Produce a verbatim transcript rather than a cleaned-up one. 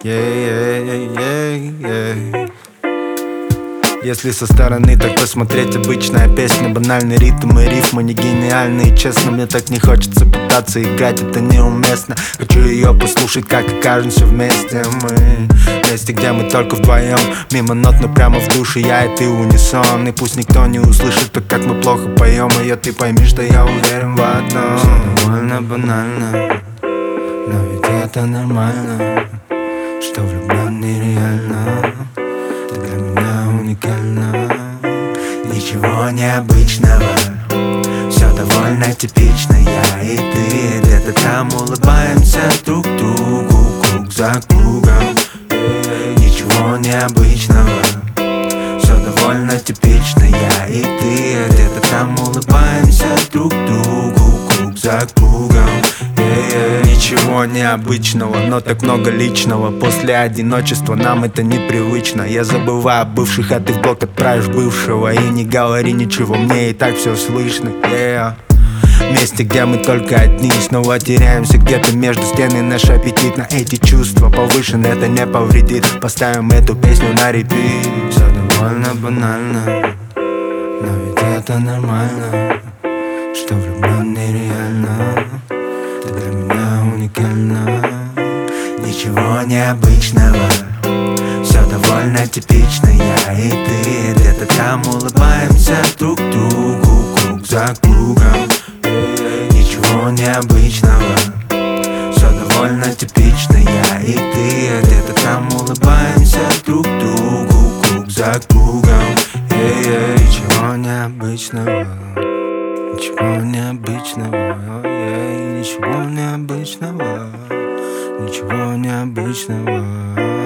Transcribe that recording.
Yeah-yeah-yeah-yeah. Если со стороны так посмотреть, обычная песня, банальный ритм и рифмы не гениальные. Честно, мне так не хочется пытаться играть, это неуместно. Хочу ее послушать, как окажемся вместе мы. Вместе, где мы только вдвоем, мимо нот, но прямо в душе я и ты унисон. И пусть никто не услышит то, как мы плохо поем ее, ты пойми, что я уверен в одном. Все довольно банально, но ведь это нормально, что влюблен нереально. Ты для меня уникальна. Ничего необычного, все довольно типично. Я и ты где-то там улыбаемся друг другу, круг за кругом. Ничего необычного, все довольно типично. Я и ты где-то там улыбаемся друг другу, круг за кругом. Yeah, ничего необычного, но так много личного. После одиночества нам это непривычно. Я забываю о бывших, а ты в блог отправишь бывшего. И не говори ничего, мне и так все слышно. Yeah. Месте, где мы только одни, снова теряемся где-то между стены. Наш аппетит на эти чувства повышен, это не повредит. Поставим эту песню на репит. Все довольно банально, но ведь это нормально, что влюблен нереально. Ты для меня уникальна. Ничего необычного, все довольно типично. Я и ты где-то там улыбаемся друг другу, круг за кругом. Ничего необычного, все довольно типично. Я и ты где-то там улыбаемся друг другу, круг за кругом. Ничего необычного, ничего необычного, yeah, ничего необычного, ничего необычного.